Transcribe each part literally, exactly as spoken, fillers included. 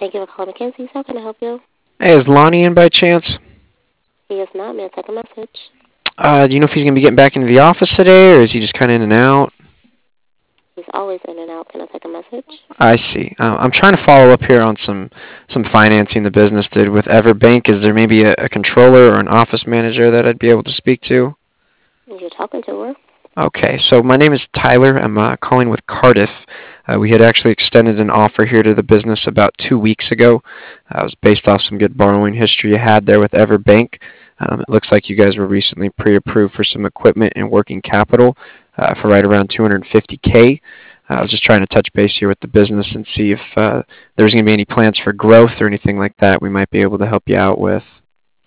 Thank you for calling Mackenzie's. How can I help you? Hey, is Lonnie in by chance? He is not. May I take a message? Uh, do you know if he's gonna be getting back into the office today, or is he just kind of in and out? He's always in and out. Can I take a message? I see. Uh, I'm trying to follow up here on some some financing the business did with Everbank. Is there maybe a, a controller or an office manager that I'd be able to speak to? You're talking to her. Okay, so my name is Tyler. I'm uh, calling with Cardiff. Uh, we had actually extended an offer here to the business about two weeks ago. Uh, it was based off some good borrowing history you had there with Everbank. Um, it looks like you guys were recently pre-approved for some equipment and working capital uh, for right around two hundred fifty K. Uh, I was just trying to touch base here with the business and see if uh, there's going to be any plans for growth or anything like that we might be able to help you out with.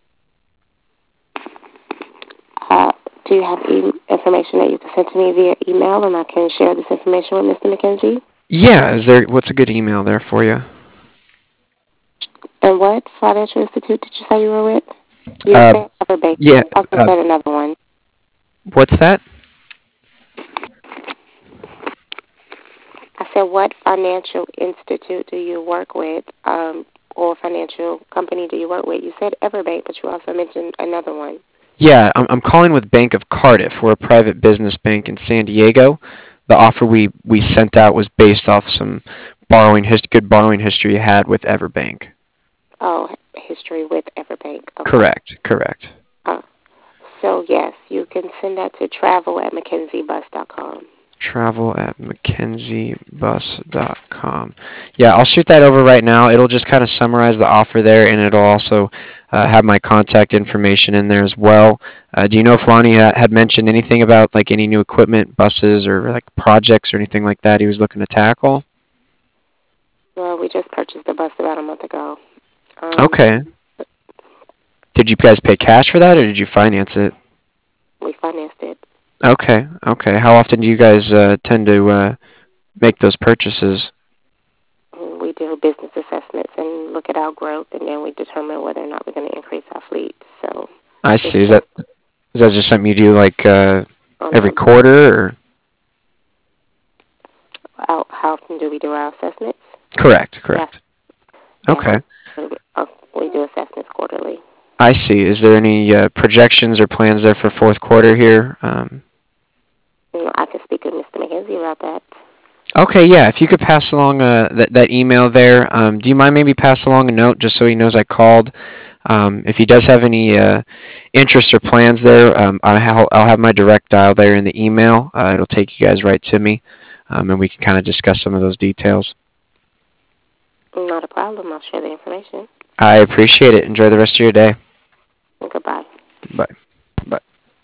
Uh, do you have e- information that you can send to me via email, and I can share this information with Mister McKenzie? Yeah, is there? What's a good email there for you? And what financial institute did you say you were with? You Uh, said Everbank. yeah. I also Uh, said another one. what's that? I said, what financial institute do you work with, um, or financial company do you work with? You said Everbank, but you also mentioned another one. Yeah, I'm, I'm calling with Bank of Cardiff. We're a private business bank in San Diego. The offer we, we sent out was based off some borrowing his, good borrowing history you had with Everbank. Oh, history with Everbank. Okay. Correct, correct. Uh, so, yes, you can send that to travel at mackenzie bus dot com. Travel at mackenzie bus dot com. Yeah, I'll shoot that over right now. It'll just kind of summarize the offer there, and it'll also uh, have my contact information in there as well. Uh, do you know if Lonnie ha- had mentioned anything about like any new equipment, buses, or like projects or anything like that he was looking to tackle? Well, we just purchased the bus about a month ago. Um, Okay. Did you guys pay cash for that, or did you finance it? we financed it. Okay, okay. How often do you guys uh, tend to uh, make those purchases? We do business assessments and look at our growth, and then we determine whether or not we're going to increase our fleet. So I it's see. Is just that is that just something you do like uh, on every a, quarter, or? how, how often do we do our assessments? Correct, Yes, correct. yes, Okay. uh, we do assessments quarterly. I see. Is there any uh, projections or plans there for fourth quarter here? Um, You know, I can speak with Mister McKenzie about that. okay, yeah. If you could pass along uh, that that email there, um, do you mind maybe pass along a note just so he knows I called? Um, if he does have any uh, interest or plans there, um, I'll, I'll have my direct dial there in the email. Uh, it'll take you guys right to me, um, and we can kind of discuss some of those details. Not a problem. I'll share the information. I appreciate it. Enjoy the rest of your day. Goodbye. Bye. Bye.